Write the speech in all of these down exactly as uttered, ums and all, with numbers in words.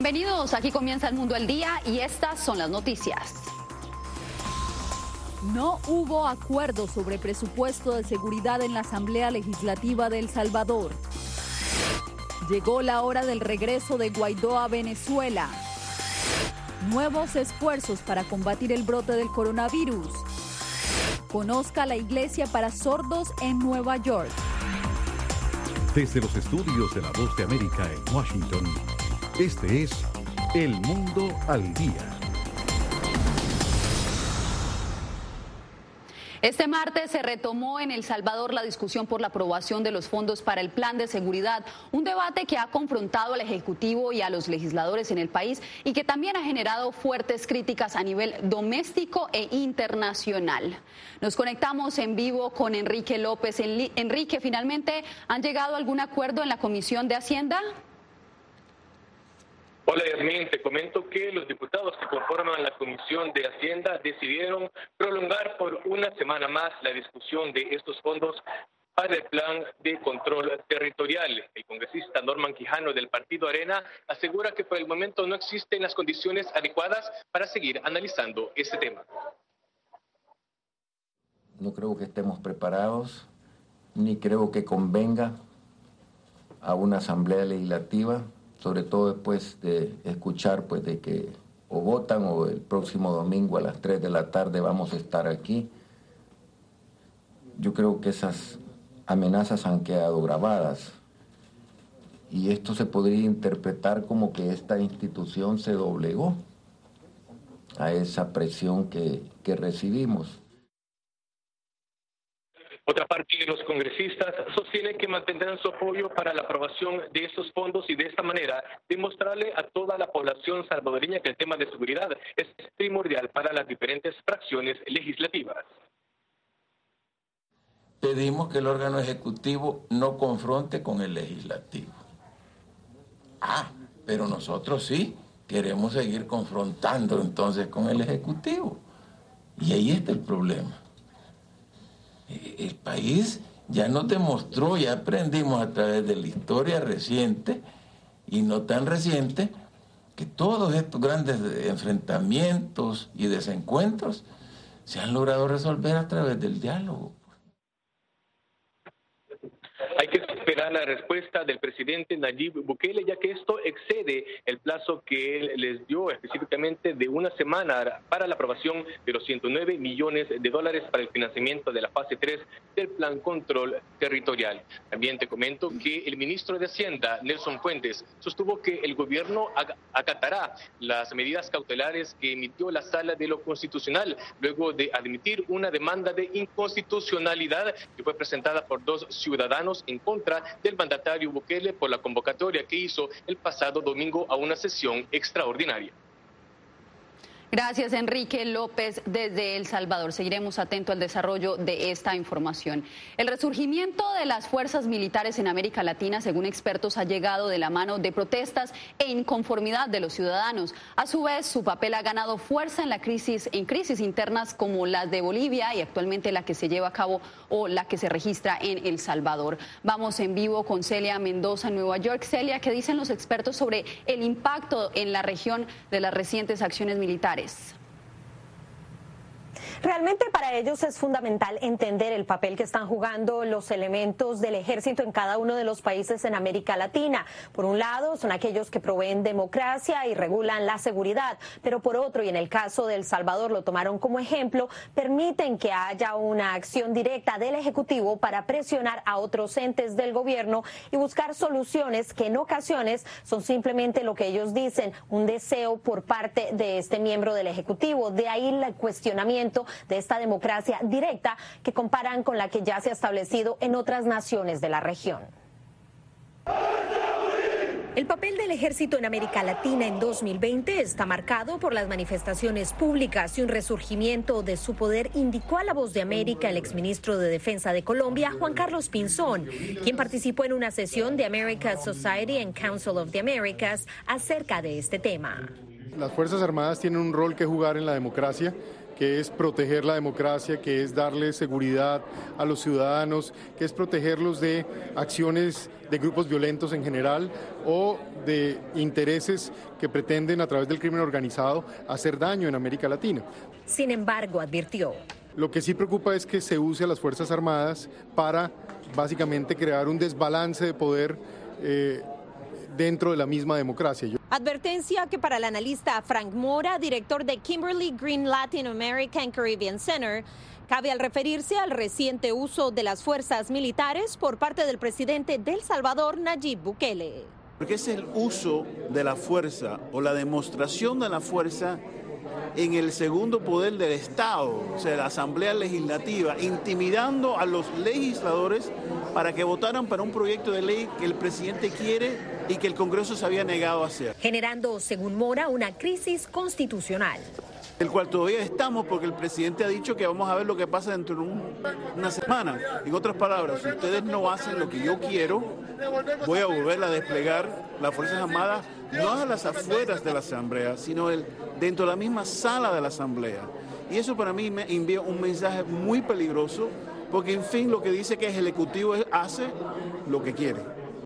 Bienvenidos, aquí comienza El Mundo al Día y estas son las noticias. No hubo acuerdo sobre presupuesto de seguridad en la Asamblea Legislativa de El Salvador. Llegó la hora del regreso de Guaidó a Venezuela. Nuevos esfuerzos para combatir el brote del coronavirus. Conozca la iglesia para sordos en Nueva York. Desde los estudios de La Voz de América en Washington, este es El Mundo al Día. Este martes se retomó en El Salvador la discusión por la aprobación de los fondos para el Plan de Seguridad, un debate que ha confrontado al Ejecutivo y a los legisladores en el país y que también ha generado fuertes críticas a nivel doméstico e internacional. Nos conectamos en vivo con Enrique López. Enrique, ¿finalmente han llegado a algún acuerdo en la Comisión de Hacienda? Hola, Hermín, te comento que los diputados que conforman la Comisión de Hacienda decidieron prolongar por una semana más la discusión de estos fondos para el Plan de Control Territorial. El congresista Norman Quijano del Partido Arena asegura que por el momento no existen las condiciones adecuadas para seguir analizando este tema. No creo que estemos preparados, ni creo que convenga a una asamblea legislativa, sobre todo después de escuchar pues de que o votan o el próximo domingo a las tres de la tarde vamos a estar aquí. Yo creo que esas amenazas han quedado grabadas y esto se podría interpretar como que esta institución se doblegó a esa presión que, que recibimos. Otra parte de los congresistas sostiene que mantendrán su apoyo para la aprobación de estos fondos y de esta manera demostrarle a toda la población salvadoreña que el tema de seguridad es primordial para las diferentes fracciones legislativas. Pedimos que el órgano ejecutivo no confronte con el legislativo. Ah, pero nosotros sí queremos seguir confrontando entonces con el ejecutivo. Y ahí está el problema. El país ya nos demostró, ya aprendimos a través de la historia reciente y no tan reciente, que todos estos grandes enfrentamientos y desencuentros se han logrado resolver a través del diálogo. Hay que esperar la respuesta del presidente Nayib Bukele, ya que esto excede el plazo que él les dio, específicamente de una semana para la aprobación de los ciento nueve millones de dólares para el financiamiento de la fase tres del Plan Control Territorial. También te comento que el ministro de Hacienda, Nelson Fuentes, sostuvo que el gobierno acatará las medidas cautelares que emitió la Sala de lo Constitucional, luego de admitir una demanda de inconstitucionalidad que fue presentada por dos ciudadanos en contra del mandatario Bukele por la convocatoria que hizo el pasado domingo a una sesión extraordinaria. Gracias, Enrique López, desde El Salvador. Seguiremos atentos al desarrollo de esta información. El resurgimiento de las fuerzas militares en América Latina, según expertos, ha llegado de la mano de protestas e inconformidad de los ciudadanos. A su vez, su papel ha ganado fuerza en la crisis, en crisis internas como las de Bolivia y actualmente la que se lleva a cabo o la que se registra en El Salvador. Vamos en vivo con Celia Mendoza en Nueva York. Celia, ¿qué dicen los expertos sobre el impacto en la región de las recientes acciones militares? Realmente para ellos es fundamental entender el papel que están jugando los elementos del ejército en cada uno de los países en América Latina. Por un lado, son aquellos que proveen democracia y regulan la seguridad, pero por otro, y en el caso de El Salvador lo tomaron como ejemplo, permiten que haya una acción directa del Ejecutivo para presionar a otros entes del gobierno y buscar soluciones que en ocasiones son simplemente lo que ellos dicen, un deseo por parte de este miembro del Ejecutivo. De ahí el cuestionamiento de esta democracia directa que comparan con la que ya se ha establecido en otras naciones de la región. El papel del ejército en América Latina en dos mil veinte está marcado por las manifestaciones públicas y un resurgimiento de su poder, indicó a La Voz de América el exministro de Defensa de Colombia, Juan Carlos Pinzón, quien participó en una sesión de America's Society and Council of the Americas acerca de este tema. Las Fuerzas Armadas tienen un rol que jugar en la democracia, que es proteger la democracia, que es darle seguridad a los ciudadanos, que es protegerlos de acciones de grupos violentos en general o de intereses que pretenden a través del crimen organizado hacer daño en América Latina. Sin embargo, advirtió. Lo que sí preocupa es que se use a las Fuerzas Armadas para básicamente crear un desbalance de poder eh, dentro de la misma democracia. Advertencia que para el analista Frank Mora, director de Kimberly Green Latin America and Caribbean Center, cabe al referirse al reciente uso de las fuerzas militares por parte del presidente de El Salvador, Nayib Bukele. Porque es el uso de la fuerza o la demostración de la fuerza en el segundo poder del Estado, o sea, la Asamblea Legislativa, intimidando a los legisladores para que votaran para un proyecto de ley que el presidente quiere y que el Congreso se había negado a hacer. Generando, según Mora, una crisis constitucional. El cual todavía estamos porque el presidente ha dicho que vamos a ver lo que pasa dentro de un, una semana. En otras palabras, si ustedes no hacen lo que yo quiero, voy a volver a desplegar las Fuerzas Armadas, no a las afueras de la Asamblea, sino el, dentro de la misma sala de la Asamblea. Y eso para mí me envía un mensaje muy peligroso, porque en fin lo que dice que el Ejecutivo hace lo que quiere.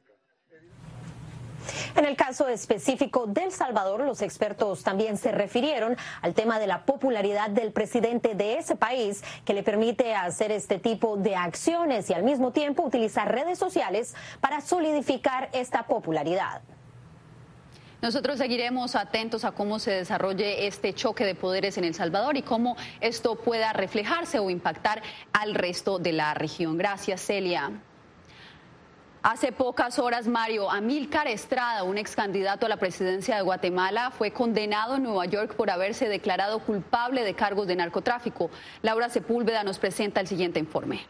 En el caso específico de El Salvador, los expertos también se refirieron al tema de la popularidad del presidente de ese país, que le permite hacer este tipo de acciones y al mismo tiempo utilizar redes sociales para solidificar esta popularidad. Nosotros seguiremos atentos a cómo se desarrolle este choque de poderes en El Salvador y cómo esto pueda reflejarse o impactar al resto de la región. Gracias, Celia. Hace pocas horas, Mario Amílcar Estrada, un ex candidato a la presidencia de Guatemala, fue condenado en Nueva York por haberse declarado culpable de cargos de narcotráfico. Laura Sepúlveda nos presenta el siguiente informe.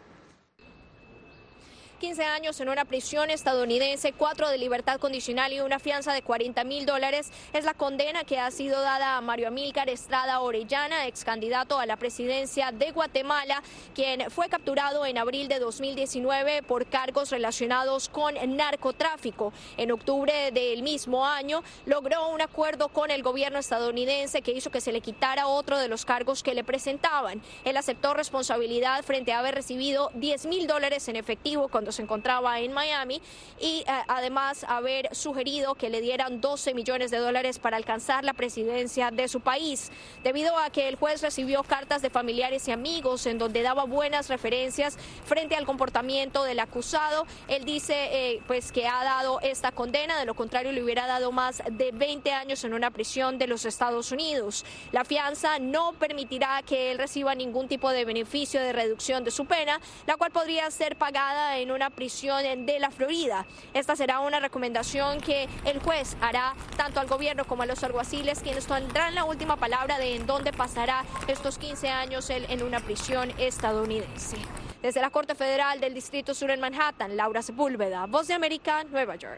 quince años en una prisión estadounidense, cuatro de libertad condicional y una fianza de cuarenta mil dólares es la condena que ha sido dada a Mario Amílcar Estrada Orellana, ex candidato a la presidencia de Guatemala, quien fue capturado en abril de dos mil diecinueve por cargos relacionados con narcotráfico. En octubre del mismo año logró un acuerdo con el gobierno estadounidense que hizo que se le quitara otro de los cargos que le presentaban. Él aceptó responsabilidad frente a haber recibido diez mil dólares en efectivo cuando se encontraba en Miami y eh, además haber sugerido que le dieran doce millones de dólares para alcanzar la presidencia de su país. Debido a que el juez recibió cartas de familiares y amigos en donde daba buenas referencias frente al comportamiento del acusado, él dice eh, pues que ha dado esta condena, de lo contrario le hubiera dado más de veinte años en una prisión de los Estados Unidos. La fianza no permitirá que él reciba ningún tipo de beneficio de reducción de su pena, la cual podría ser pagada en una prisión de la Florida. Esta será una recomendación que el juez hará tanto al gobierno como a los alguaciles, quienes tendrán la última palabra de en dónde pasará estos quince años él en una prisión estadounidense. Desde la Corte Federal del Distrito Sur en Manhattan, Laura Sepúlveda, Voz de América, Nueva York.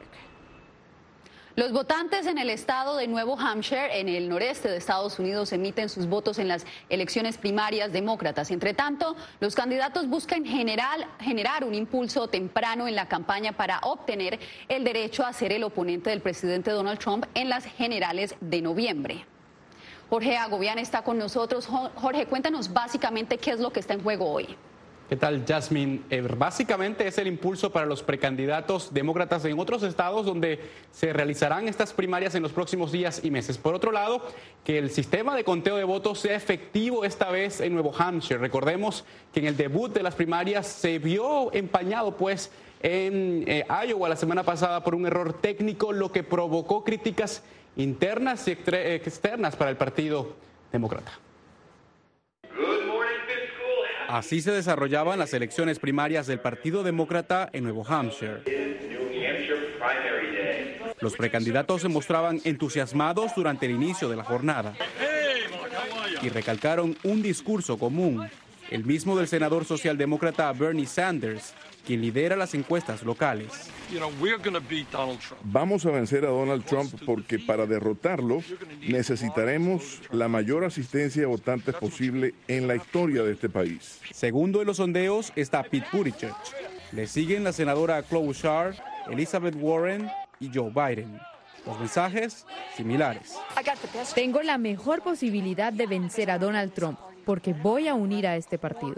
Los votantes en el estado de Nuevo Hampshire, en el noreste de Estados Unidos, emiten sus votos en las elecciones primarias demócratas. Entre tanto, los candidatos buscan general, generar un impulso temprano en la campaña para obtener el derecho a ser el oponente del presidente Donald Trump en las generales de noviembre. Jorge Agobián está con nosotros. Jorge, cuéntanos básicamente qué es lo que está en juego hoy. ¿Qué tal, Jasmine? Eh, básicamente es el impulso para los precandidatos demócratas en otros estados donde se realizarán estas primarias en los próximos días y meses. Por otro lado, que el sistema de conteo de votos sea efectivo esta vez en Nuevo Hampshire. Recordemos que en el debut de las primarias se vio empañado, pues, en eh, Iowa la semana pasada por un error técnico, lo que provocó críticas internas y externas para el Partido Demócrata. Así se desarrollaban las elecciones primarias del Partido Demócrata en Nuevo Hampshire. Los precandidatos se mostraban entusiasmados durante el inicio de la jornada y recalcaron un discurso común, el mismo del senador socialdemócrata Bernie Sanders, quien lidera las encuestas locales. Vamos a vencer a Donald Trump porque para derrotarlo necesitaremos la mayor asistencia de votantes posible en la historia de este país. Segundo en los sondeos está Pete Buttigieg. Le siguen la senadora Klobuchar, Elizabeth Warren y Joe Biden. Los mensajes similares. Tengo la mejor posibilidad de vencer a Donald Trump porque voy a unir a este partido.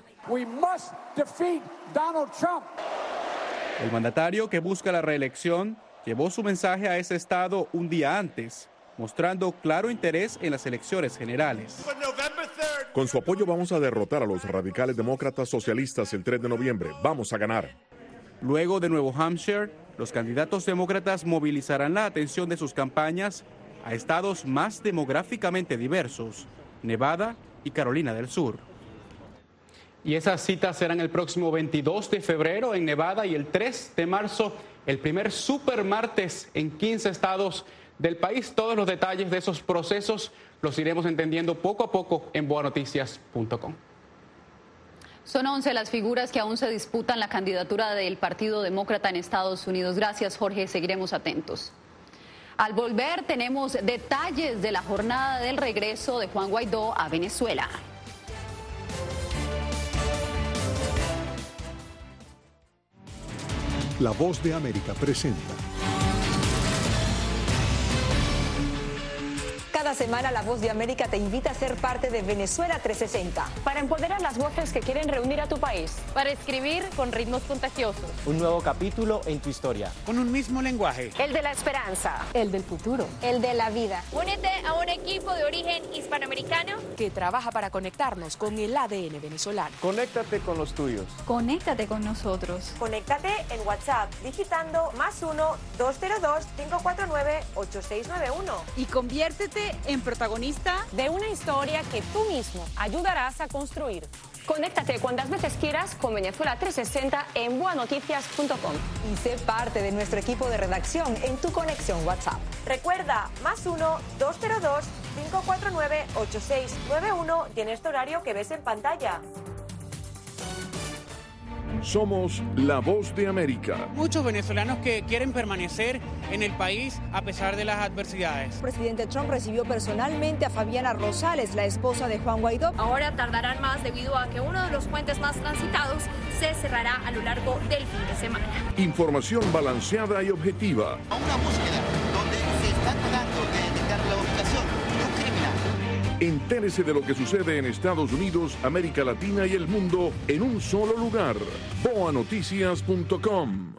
El mandatario que busca la reelección llevó su mensaje a ese estado un día antes, mostrando claro interés en las elecciones generales. Con su apoyo vamos a derrotar a los radicales demócratas socialistas el tres de noviembre. Vamos a ganar. Luego de Nuevo Hampshire, los candidatos demócratas movilizarán la atención de sus campañas a estados más demográficamente diversos, Nevada y Carolina del Sur. Y esas citas serán el próximo veintidós de febrero en Nevada y el tres de marzo, el primer supermartes en quince estados del país. Todos los detalles de esos procesos los iremos entendiendo poco a poco en boa noticias punto com. Son once las figuras que aún se disputan la candidatura del Partido Demócrata en Estados Unidos. Gracias, Jorge. Seguiremos atentos. Al volver tenemos detalles de la jornada del regreso de Juan Guaidó a Venezuela. La Voz de América presenta. Cada semana La Voz de América te invita a ser parte de Venezuela trescientos sesenta. Para empoderar las voces que quieren reunir a tu país. Para escribir con ritmos contagiosos. Un nuevo capítulo en tu historia. Con un mismo lenguaje. El de la esperanza. El del futuro. El de la vida. Únete a un equipo de origen hispanoamericano que trabaja para conectarnos con el A D N venezolano. Conéctate con los tuyos. Conéctate con nosotros. Conéctate en WhatsApp digitando más uno, dos cero dos, cinco cuatro nueve, ocho seis nueve uno. Y conviértete en protagonista de una historia que tú mismo ayudarás a construir. Conéctate cuantas veces quieras con Venezuela trescientos sesenta en boa noticias punto com. Y sé parte de nuestro equipo de redacción en tu conexión WhatsApp. Recuerda, más uno, dos cero dos, cinco cuatro nueve, ocho seis nueve uno y en este horario que ves en pantalla. Somos la Voz de América. Muchos venezolanos que quieren permanecer en el país a pesar de las adversidades. El presidente Trump recibió personalmente a Fabiana Rosales, la esposa de Juan Guaidó. Ahora tardarán más debido a que uno de los puentes más transitados se cerrará a lo largo del fin de semana. Información balanceada y objetiva. A una búsqueda donde se está tratando de detectar la ubicación de un criminal. Entérese de lo que sucede en Estados Unidos, América Latina y el mundo en un solo lugar. boa noticias punto com.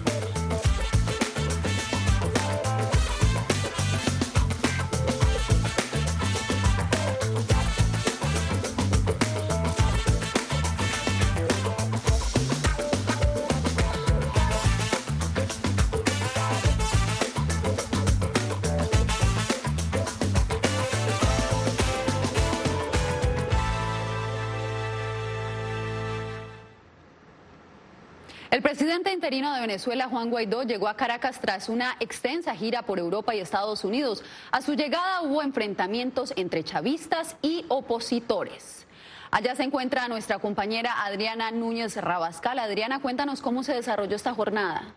El presidente interino de Venezuela, Juan Guaidó, llegó a Caracas tras una extensa gira por Europa y Estados Unidos. A su llegada hubo enfrentamientos entre chavistas y opositores. Allá se encuentra nuestra compañera Adriana Núñez Rabascal. Adriana, cuéntanos cómo se desarrolló esta jornada.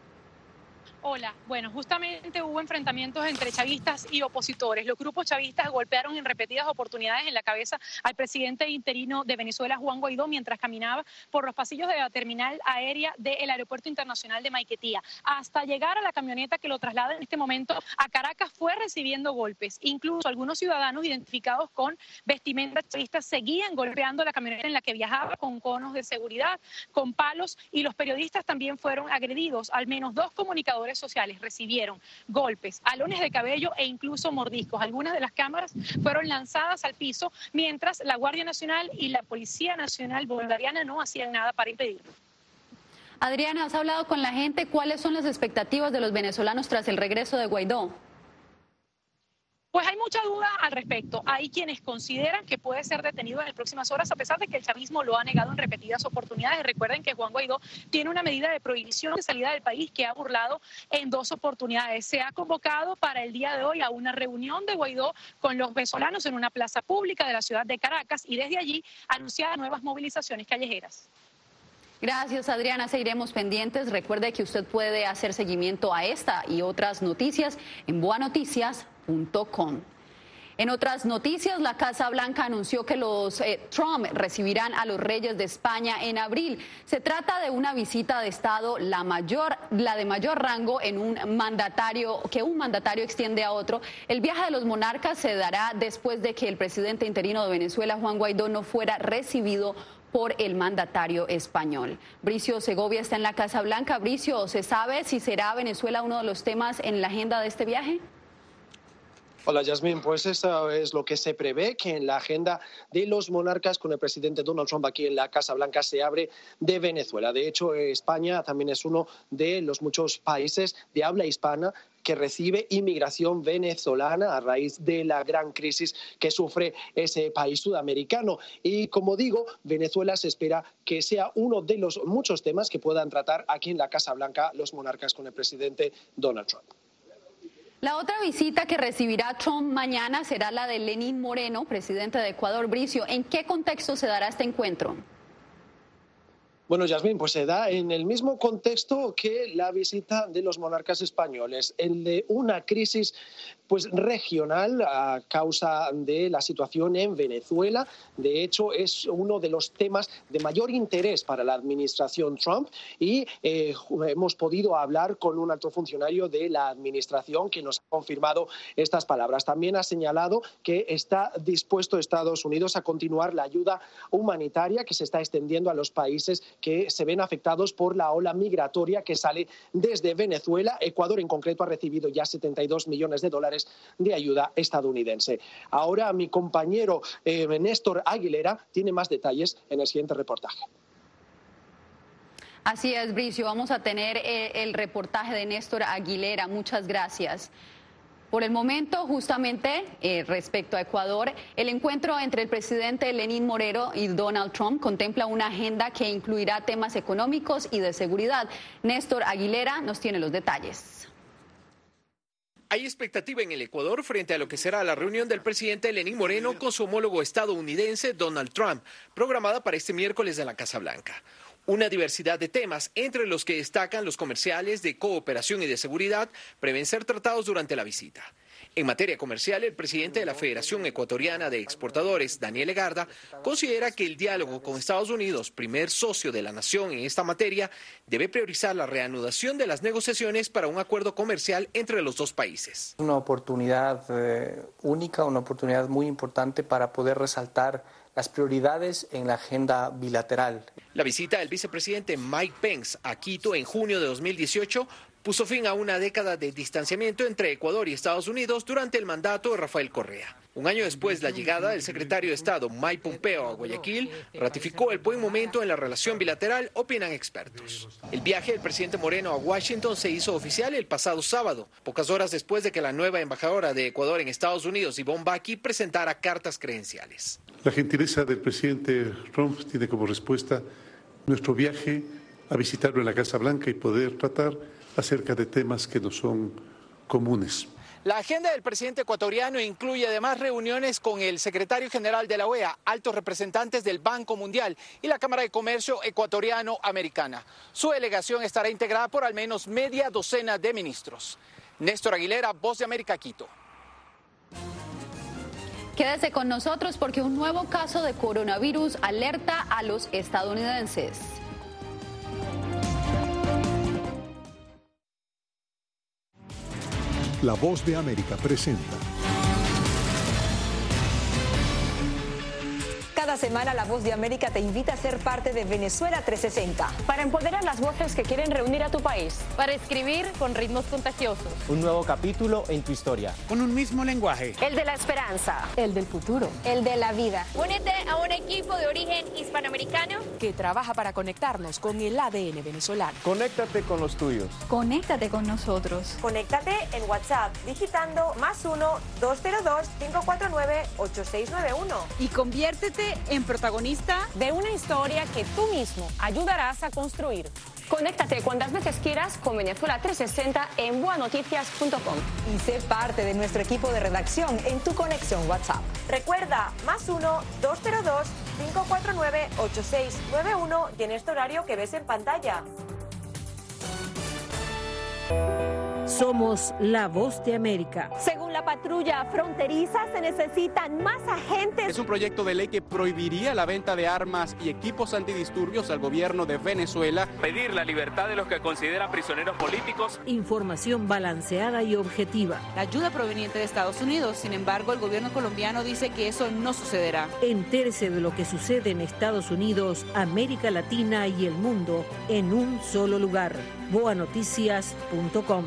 Hola, bueno, justamente hubo enfrentamientos entre chavistas y opositores. Los grupos chavistas golpearon en repetidas oportunidades en la cabeza al presidente interino de Venezuela, Juan Guaidó, mientras caminaba por los pasillos de la terminal aérea del Aeropuerto Internacional de Maiquetía. Hasta llegar a la camioneta que lo traslada en este momento a Caracas, fue recibiendo golpes. Incluso algunos ciudadanos identificados con vestimenta chavistas seguían golpeando la camioneta en la que viajaba con conos de seguridad, con palos, y los periodistas también fueron agredidos. Al menos dos comunicadores sociales recibieron golpes, alones de cabello e incluso mordiscos. Algunas de las cámaras fueron lanzadas al piso, mientras la Guardia Nacional y la Policía Nacional Bolivariana no hacían nada para impedirlo. Adriana, ¿has hablado con la gente? ¿Cuáles son las expectativas de los venezolanos tras el regreso de Guaidó? Pues hay mucha duda al respecto. Hay quienes consideran que puede ser detenido en las próximas horas, a pesar de que el chavismo lo ha negado en repetidas oportunidades. Recuerden que Juan Guaidó tiene una medida de prohibición de salida del país que ha burlado en dos oportunidades. Se ha convocado para el día de hoy a una reunión de Guaidó con los venezolanos en una plaza pública de la ciudad de Caracas y desde allí anunciar nuevas movilizaciones callejeras. Gracias, Adriana. Seguiremos pendientes. Recuerde que usted puede hacer seguimiento a esta y otras noticias en boa noticias punto com. En otras noticias, la Casa Blanca anunció que los eh, Trump recibirán a los reyes de España en abril. Se trata de una visita de Estado, la mayor, la de mayor rango en un mandatario, que un mandatario extiende a otro. El viaje de los monarcas se dará después de que el presidente interino de Venezuela, Juan Guaidó, no fuera recibido por el mandatario español. Bricio Segovia está en la Casa Blanca. Bricio, ¿se sabe si será Venezuela uno de los temas en la agenda de este viaje? Hola, Yasmín. Pues eso es lo que se prevé, que en la agenda de los monarcas con el presidente Donald Trump aquí en la Casa Blanca se abre de Venezuela. De hecho, España también es uno de los muchos países de habla hispana que recibe inmigración venezolana a raíz de la gran crisis que sufre ese país sudamericano. Y como digo, Venezuela se espera que sea uno de los muchos temas que puedan tratar aquí en la Casa Blanca los monarcas con el presidente Donald Trump. La otra visita que recibirá Trump mañana será la de Lenín Moreno, presidente de Ecuador. Bricio, ¿en qué contexto se dará este encuentro? Bueno, Yasmín, pues se da en el mismo contexto que la visita de los monarcas españoles, el de una crisis pues regional a causa de la situación en Venezuela. De hecho, es uno de los temas de mayor interés para la administración Trump y eh, hemos podido hablar con un alto funcionario de la administración que nos ha confirmado estas palabras. También ha señalado que está dispuesto Estados Unidos a continuar la ayuda humanitaria que se está extendiendo a los países que se ven afectados por la ola migratoria que sale desde Venezuela. Ecuador en concreto ha recibido ya setenta y dos millones de dólares de ayuda estadounidense. Ahora mi compañero eh, Néstor Aguilera tiene más detalles en el siguiente reportaje. Así es, Bricio, vamos a tener eh, el reportaje de Néstor Aguilera. Muchas gracias. Por el momento, justamente eh, respecto a Ecuador, el encuentro entre el presidente Lenín Moreno y Donald Trump contempla una agenda que incluirá temas económicos y de seguridad. Néstor Aguilera nos tiene los detalles. Hay expectativa en el Ecuador frente a lo que será la reunión del presidente Lenín Moreno con su homólogo estadounidense Donald Trump, programada para este miércoles en la Casa Blanca. Una diversidad de temas, entre los que destacan los comerciales, de cooperación y de seguridad, prevén ser tratados durante la visita. En materia comercial, el presidente de la Federación Ecuatoriana de Exportadores, Daniel Legarda, considera que el diálogo con Estados Unidos, primer socio de la nación en esta materia, debe priorizar la reanudación de las negociaciones para un acuerdo comercial entre los dos países. Una oportunidad eh, única, una oportunidad muy importante para poder resaltar las prioridades en la agenda bilateral. La visita del vicepresidente Mike Pence a Quito en junio de dos mil dieciocho puso fin a una década de distanciamiento entre Ecuador y Estados Unidos durante el mandato de Rafael Correa. Un año después de la llegada del secretario de Estado Mike Pompeo a Guayaquil, ratificó el buen momento en la relación bilateral, opinan expertos. El viaje del presidente Moreno a Washington se hizo oficial el pasado sábado, pocas horas después de que la nueva embajadora de Ecuador en Estados Unidos, Yvonne Baki, presentara cartas credenciales. La gentileza del presidente Trump tiene como respuesta nuestro viaje a visitarlo en la Casa Blanca y poder tratar acerca de temas que no son comunes. La agenda del presidente ecuatoriano incluye además reuniones con el secretario general de la O E A, altos representantes del Banco Mundial y la Cámara de Comercio Ecuatoriano-Americana. Su delegación estará integrada por al menos media docena de ministros. Néstor Aguilera, Voz de América, Quito. Quédese con nosotros porque un nuevo caso de coronavirus alerta a los estadounidenses. La Voz de América presenta. Cada semana La Voz de América te invita a ser parte de Venezuela trescientos sesenta. Para empoderar las voces que quieren reunir a tu país. Para escribir con ritmos contagiosos. Un nuevo capítulo en tu historia. Con un mismo lenguaje. El de la esperanza. El del futuro. El de la vida. Únete a un equipo de origen hispanoamericano que trabaja para conectarnos con el A D N venezolano. Conéctate con los tuyos. Conéctate con nosotros. Conéctate en WhatsApp digitando más uno dos cero dos cinco cuatro nueve ocho seis nueve uno. Y conviértete en protagonista de una historia que tú mismo ayudarás a construir. Conéctate cuantas veces quieras con Venezuela trescientos sesenta en boa noticias punto com. Y sé parte de nuestro equipo de redacción en tu conexión WhatsApp. Recuerda, más uno dos cero dos cinco cuatro nueve ocho seis nueve uno y en este horario que ves en pantalla. Somos la voz de América. Según la patrulla fronteriza, se necesitan más agentes. Es un proyecto de ley que prohibiría la venta de armas y equipos antidisturbios al gobierno de Venezuela. Pedir la libertad de los que consideran prisioneros políticos. Información balanceada y objetiva. La ayuda proveniente de Estados Unidos, sin embargo, el gobierno colombiano dice que eso no sucederá. Entérese de lo que sucede en Estados Unidos, América Latina y el mundo en un solo lugar. boa noticias punto com.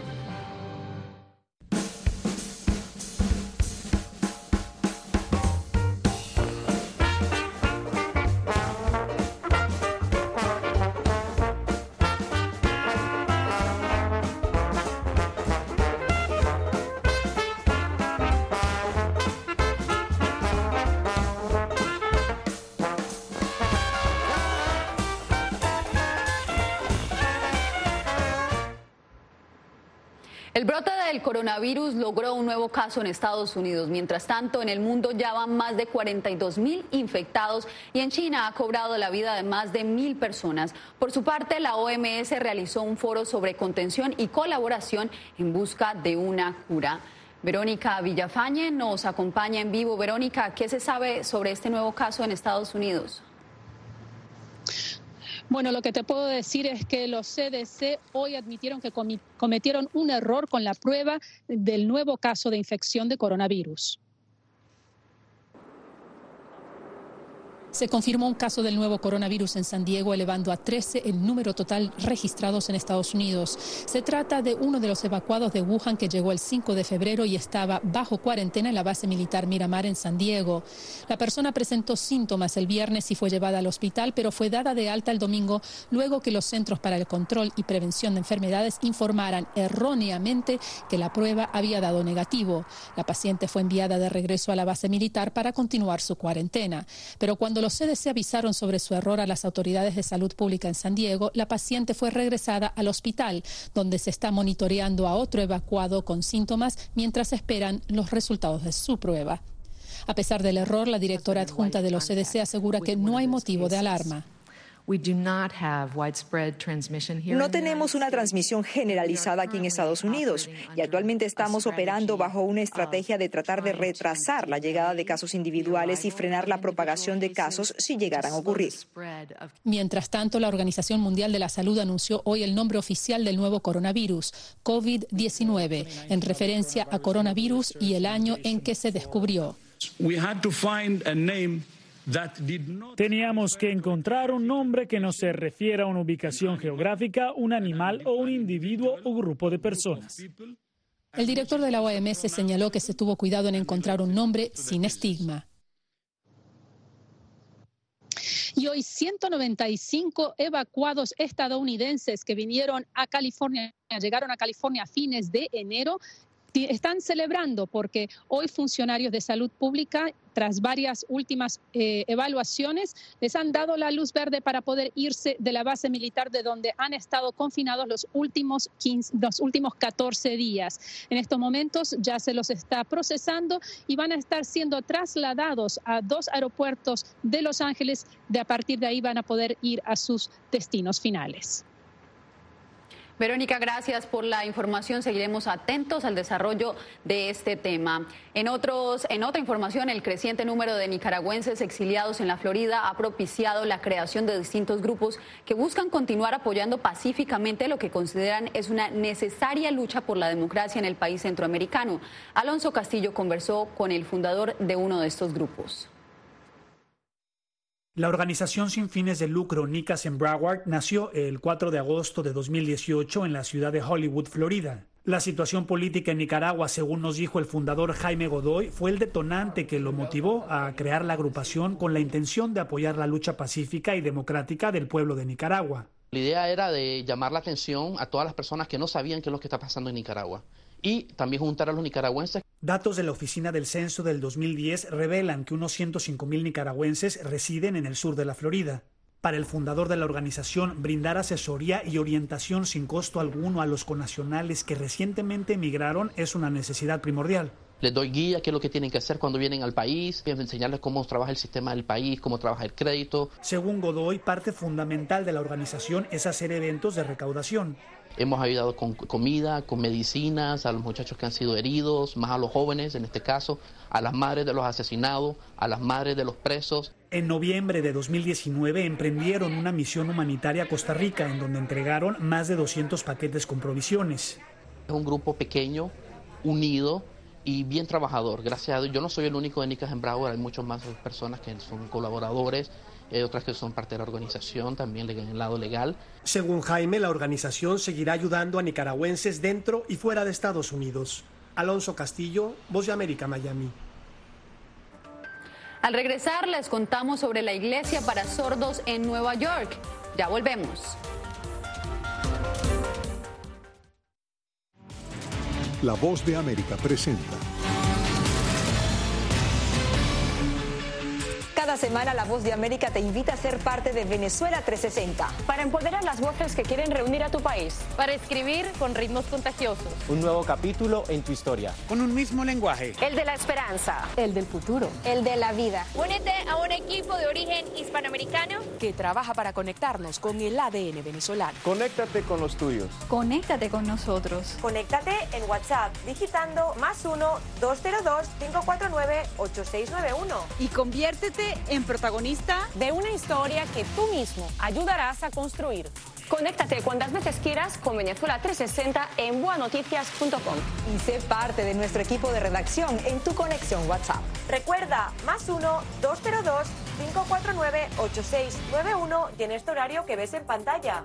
El brote del coronavirus logró un nuevo caso en Estados Unidos. Mientras tanto, en el mundo ya van más de cuarenta y dos mil infectados y en China ha cobrado la vida de más de mil personas. Por su parte, la O M S realizó un foro sobre contención y colaboración en busca de una cura. Verónica Villafañe nos acompaña en vivo. Verónica, ¿qué se sabe sobre este nuevo caso en Estados Unidos? Bueno, lo que te puedo decir es que los C D C hoy admitieron que cometieron un error con la prueba del nuevo caso de infección de coronavirus. Se confirmó un caso del nuevo coronavirus en San Diego, elevando a trece el número total registrados en Estados Unidos. Se trata de uno de los evacuados de Wuhan que llegó el cinco de febrero y estaba bajo cuarentena en la base militar Miramar en San Diego. La persona presentó síntomas el viernes y fue llevada al hospital, pero fue dada de alta el domingo luego que los Centros para el Control y Prevención de Enfermedades informaran erróneamente que la prueba había dado negativo. La paciente fue enviada de regreso a la base militar para continuar su cuarentena. Pero cuando los C D C avisaron sobre su error a las autoridades de salud pública en San Diego, la paciente fue regresada al hospital, donde se está monitoreando a otro evacuado con síntomas mientras esperan los resultados de su prueba. A pesar del error, la directora adjunta de los C D C asegura que no hay motivo de alarma. No tenemos una transmisión generalizada aquí en Estados Unidos y actualmente estamos operando bajo una estrategia de tratar de retrasar la llegada de casos individuales y frenar la propagación de casos si llegaran a ocurrir. Mientras tanto, la Organización Mundial de la Salud anunció hoy el nombre oficial del nuevo coronavirus, COVID diecinueve, en referencia a coronavirus y el año en que se descubrió. Teníamos que encontrar un nombre que no se refiera a una ubicación geográfica, un animal o un individuo o grupo de personas. El director de la O M S señaló que se tuvo cuidado en encontrar un nombre sin estigma. Y hoy ciento noventa y cinco evacuados estadounidenses que vinieron a California, llegaron a California a fines de enero, están celebrando porque hoy funcionarios de salud pública, tras varias últimas eh, evaluaciones, les han dado la luz verde para poder irse de la base militar de donde han estado confinados los últimos, quince, los últimos catorce días. En estos momentos ya se los está procesando y van a estar siendo trasladados a dos aeropuertos de Los Ángeles. De a partir de ahí van a poder ir a sus destinos finales. Verónica, gracias por la información. Seguiremos atentos al desarrollo de este tema. En, otros, en otra información, el creciente número de nicaragüenses exiliados en la Florida ha propiciado la creación de distintos grupos que buscan continuar apoyando pacíficamente lo que consideran es una necesaria lucha por la democracia en el país centroamericano. Alonso Castillo conversó con el fundador de uno de estos grupos. La organización sin fines de lucro Nicas en Broward nació el cuatro de agosto de dos mil dieciocho en la ciudad de Hollywood, Florida. La situación política en Nicaragua, según nos dijo el fundador Jaime Godoy, fue el detonante que lo motivó a crear la agrupación con la intención de apoyar la lucha pacífica y democrática del pueblo de Nicaragua. La idea era de llamar la atención a todas las personas que no sabían qué es lo que está pasando en Nicaragua y también juntar a los nicaragüenses. Datos de la Oficina del Censo del dos mil diez revelan que unos ciento cinco mil nicaragüenses residen en el sur de la Florida. Para el fundador de la organización, brindar asesoría y orientación sin costo alguno a los connacionales que recientemente emigraron es una necesidad primordial. Les doy guía, qué es lo que tienen que hacer cuando vienen al país, enseñarles cómo trabaja el sistema del país, cómo trabaja el crédito. Según Godoy, parte fundamental de la organización es hacer eventos de recaudación. Hemos ayudado con comida, con medicinas, a los muchachos que han sido heridos, más a los jóvenes en este caso, a las madres de los asesinados, a las madres de los presos. En noviembre de dos mil diecinueve emprendieron una misión humanitaria a Costa Rica, en donde entregaron más de doscientos paquetes con provisiones. Es un grupo pequeño, unido y bien trabajador. Gracias a Dios, yo no soy el único de Nicas en Broward, hay muchas más personas que son colaboradores. Hay otras que son parte de la organización, también en el lado legal. Según Jaime, la organización seguirá ayudando a nicaragüenses dentro y fuera de Estados Unidos. Alonso Castillo, Voz de América, Miami. Al regresar les contamos sobre la iglesia para sordos en Nueva York. Ya volvemos. La Voz de América presenta. Cada semana La Voz de América te invita a ser parte de Venezuela trescientos sesenta. Para empoderar las voces que quieren reunir a tu país. Para escribir con ritmos contagiosos. Un nuevo capítulo en tu historia. Con un mismo lenguaje. El de la esperanza. El del futuro. El de la vida. Únete a un equipo de origen hispanoamericano que trabaja para conectarnos con el A D N venezolano. Conéctate con los tuyos. Conéctate con nosotros. Conéctate en WhatsApp digitando más uno dos cero dos cinco cuatro nueve ocho seis nueve uno. Y conviértete en protagonista de una historia que tú mismo ayudarás a construir. Conéctate cuantas veces quieras con Venezuela trescientos sesenta en boa noticias punto com. Y sé parte de nuestro equipo de redacción en tu conexión WhatsApp. Recuerda, más uno dos cero dos cinco cuatro nueve ocho seis nueve uno y en este horario que ves en pantalla.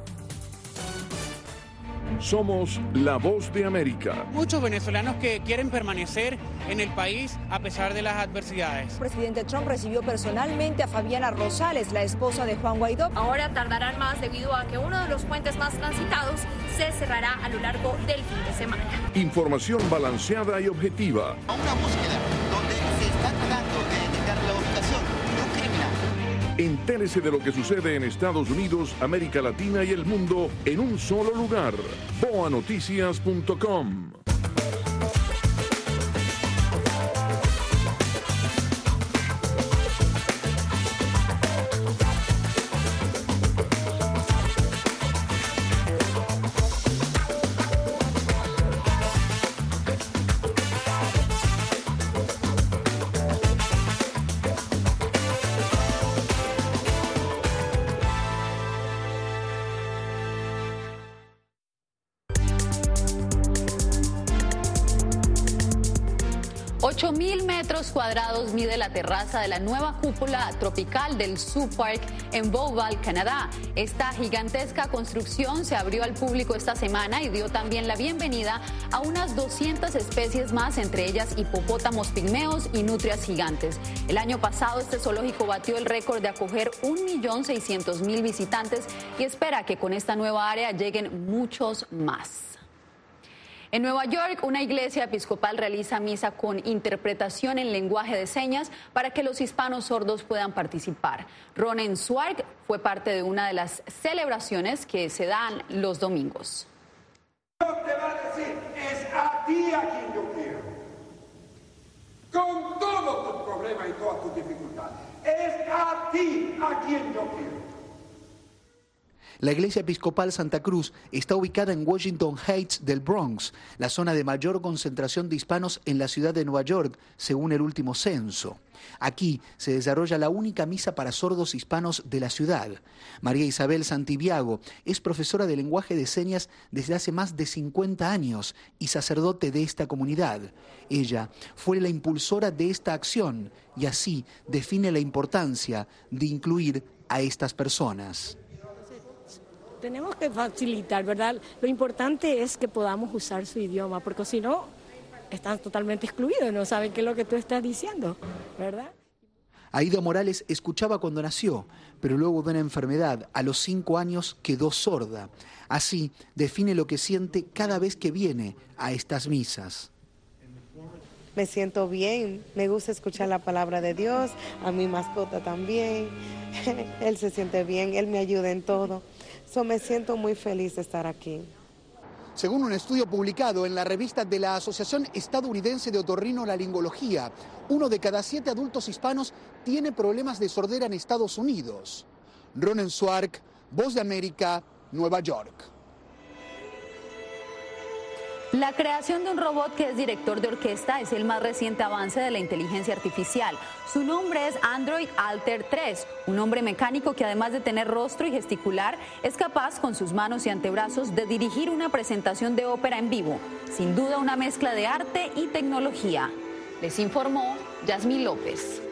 Somos la Voz de América. Muchos venezolanos que quieren permanecer en el país a pesar de las adversidades. El presidente Trump recibió personalmente a Fabiana Rosales, la esposa de Juan Guaidó. Ahora tardarán más debido a que uno de los puentes más transitados se cerrará a lo largo del fin de semana. Información balanceada y objetiva. Una búsqueda donde se está tratando de indicar la ubicación de un criminal. Entérese de lo que sucede en Estados Unidos, América Latina y el mundo en un solo lugar. boa noticias punto com. ocho mil metros cuadrados mide la terraza de la nueva cúpula tropical del Zoo Park en Beauval, Canadá. Esta gigantesca construcción se abrió al público esta semana y dio también la bienvenida a unas doscientas especies más, entre ellas hipopótamos pigmeos y nutrias gigantes. El año pasado este zoológico batió el récord de acoger un millón seiscientos mil visitantes y espera que con esta nueva área lleguen muchos más. En Nueva York, una iglesia episcopal realiza misa con interpretación en lenguaje de señas para que los hispanos sordos puedan participar. Ronen Swark fue parte de una de las celebraciones que se dan los domingos. Dios te va a decir, es a ti a quien yo quiero. Con todos tus problemas y todas tus dificultades. Es a ti a quien yo quiero. La Iglesia Episcopal Santa Cruz está ubicada en Washington Heights del Bronx, la zona de mayor concentración de hispanos en la ciudad de Nueva York, según el último censo. Aquí se desarrolla la única misa para sordos hispanos de la ciudad. María Isabel Santiago es profesora de lenguaje de señas desde hace más de cincuenta años y sacerdote de esta comunidad. Ella fue la impulsora de esta acción y así define la importancia de incluir a estas personas. Tenemos que facilitar, ¿verdad? Lo importante es que podamos usar su idioma, porque si no, están totalmente excluidos, no saben qué es lo que tú estás diciendo, ¿verdad? Aida Morales escuchaba cuando nació, pero luego de una enfermedad, a los cinco años quedó sorda. Así define lo que siente cada vez que viene a estas misas. Me siento bien, me gusta escuchar la palabra de Dios, a mi mascota también. Él se siente bien, él me ayuda en todo. So, me siento muy feliz de estar aquí. Según un estudio publicado en la revista de la Asociación Estadounidense de Otorrinolaringología, uno de cada siete adultos hispanos tiene problemas de sordera en Estados Unidos. Ronen Swark, Voz de América, Nueva York. La creación de un robot que es director de orquesta es el más reciente avance de la inteligencia artificial. Su nombre es Android Alter tres, un hombre mecánico que además de tener rostro y gesticular, es capaz con sus manos y antebrazos de dirigir una presentación de ópera en vivo. Sin duda una mezcla de arte y tecnología. Les informó Yasmín López.